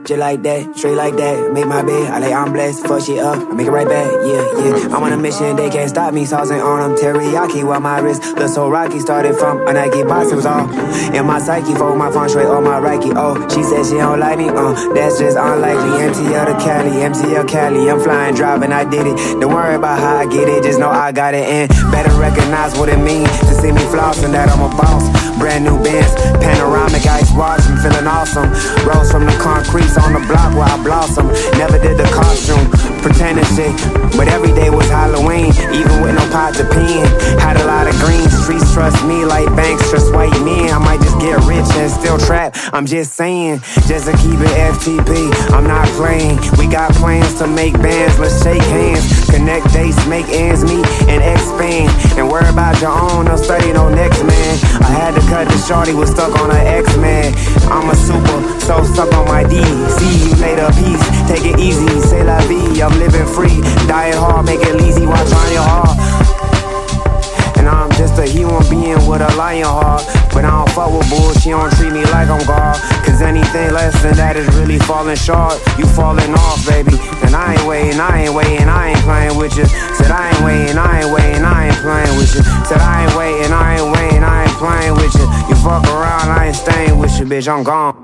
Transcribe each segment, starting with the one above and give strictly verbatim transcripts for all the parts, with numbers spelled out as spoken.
Just like that, straight like that, make my bed, I lay on blessed, fuck shit up, I make it right back, yeah, yeah. I'm on a mission, they can't stop me, saucing on them, teriyaki while my wrist look so rocky. Started from a Nike box, it was all in my psyche, for my fun straight on my Reiki. Oh, she said she don't like me, uh, that's just unlikely. M T L to Cali, M T L Cali, I'm flying, driving, I did it. Don't worry about how I get it, just know I got it, and better recognize what it means to see me flossing, that I'm a boss. Brand new Benz, panoramic ice watch, I'm feeling awesome. Rose from the concrete on the block where I blossom. Never did the costume, pretending shit, but every day was Halloween, even with no pot to pee in. Had a lot of green, streets trust me like banks trust white men. I might just get rich and still trap, I'm just saying, just to keep it F T P, I'm not playing. We got plans to make bands, let's shake hands, connect dates, make ends meet, and expand. And worry about your own, no study, no next man. I had to cut the shorty, was stuck on her X-Man. I'm a super, so stuck on my D. See you later, peace, take it easy, say la vie. I'm living free, dying hard, make it easy, watch on your heart. And I'm just a human being with a lion heart, but I don't fuck with bull, she don't treat me like I'm God. Cause anything less than that is really falling short. You falling off, baby, and I ain't waiting, I ain't waiting, I ain't playing with you. Said I ain't waiting, I ain't waiting, I ain't playing with you. Said I ain't waiting, I ain't waiting, I ain't playing with you. You fuck around, I ain't staying with you, bitch, I'm gone.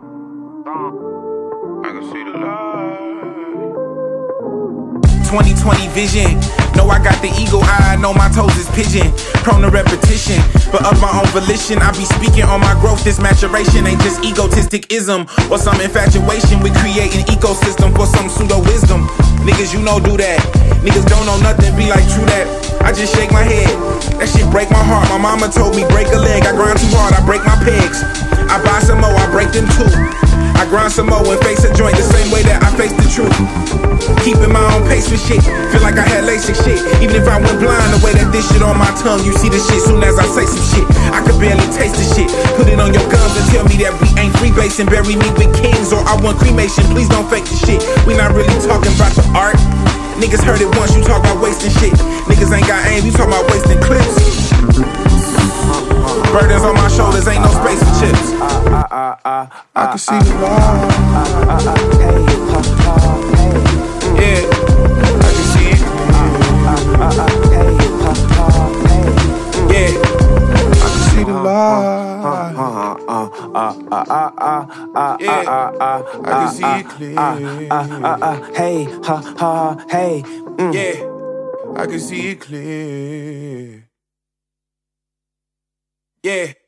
I can see the light. twenty twenty vision. Know I got the eagle eye, know my toes is pigeon. Prone to repetition, but of my own volition, I be speaking on my growth. This maturation ain't just egotistic-ism or some infatuation with creating ecosystem for some pseudo-wisdom. Niggas, you know, do that. Niggas don't know nothing, be like, true that. I just shake my head, that shit break my heart. My mama told me break a leg, I grind too hard, I break my pegs. I buy some more, I break them too. I grind some more and face a joint the same way that I face the truth. Keeping my own pace with shit, feel like I had LASIK shit. Even if I went blind, the way that this shit on my tongue, you see the shit soon as I say some shit. I could barely taste the shit. Put it on your gums and tell me that we ain't freebasing. Bury me with kings or I want cremation. Please don't fake the shit. We not really talking about the art. Niggas heard it once, you talk about wasting shit. Niggas ain't got aim, you talk about wasting clips. Burdens on my shoulders, ain't no space for chips. I can see the light. Yeah, I can see it. Yeah, I can see the light. Yeah, I can see it clear. Hey, ha, ha, hey. Yeah, I can see it clear. Yeah.